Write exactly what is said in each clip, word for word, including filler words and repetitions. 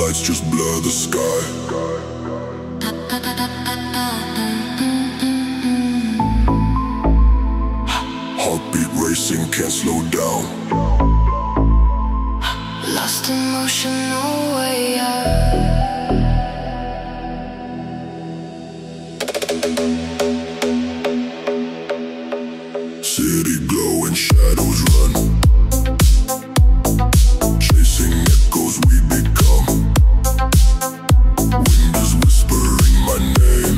lights just blur the sky. Heartbeat racing, can't slow down. Lost in motion, no way out. City glow and shadows run, chasing echoes we become. Wind is whispering my name.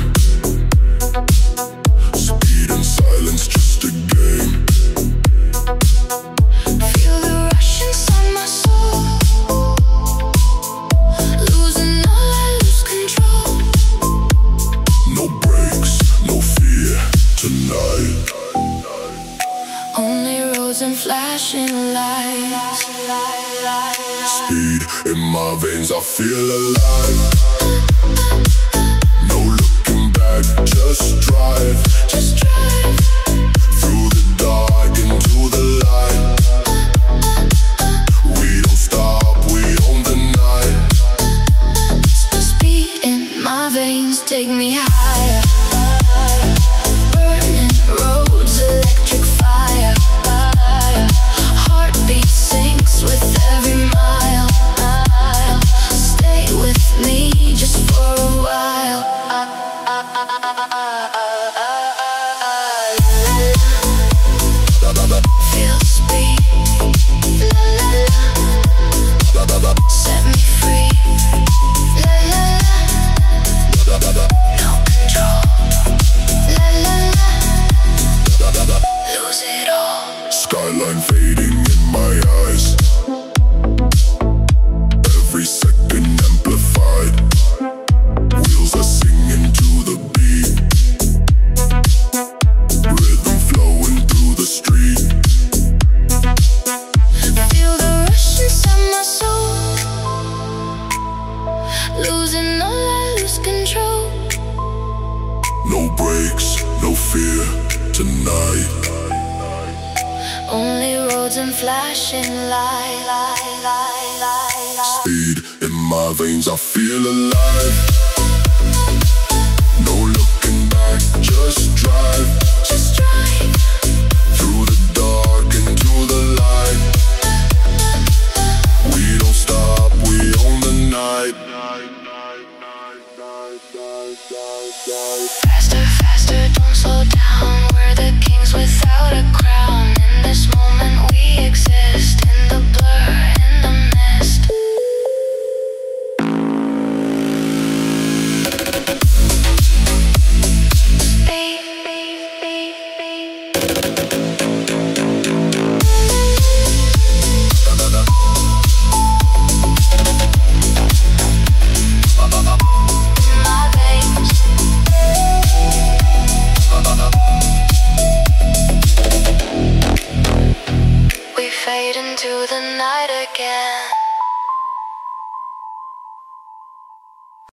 Speed and silence, just a game. Feel the rush inside my soul. Losing all, I lose control. No brakes, no fear tonight. Only roads and flashing lights. Speed in my veins, I feel alive. No looking back, just drive. Just drive. Through the dark into the light. We don't stop, we own the night. The speed in my veins, take me higher. Burning roads, electric fire. Heartbeat sinks with every mile. Stay with me just for a while. Feel the speed. La la la. Set me free. La la la. No control. La la la. Lose it all. Skyline fading in my eyes. Every second amplified. Wheels are singing to the beat. Rhythm flowing through the street. Feel the rush inside my soul. Losing all, I lose control. No brakes, no fear tonight. Only roads and flashing lights. Speed in my veins, I feel alive. No looking back, just drive. Just drive. Through the dark into the light. We don't stop, we own the night. Faster, faster, don't slow down. We're the kings without a crown. In this moment we exist. In the blur, in the mist. Speed, speed, speed, in my veins. We fade into the night again.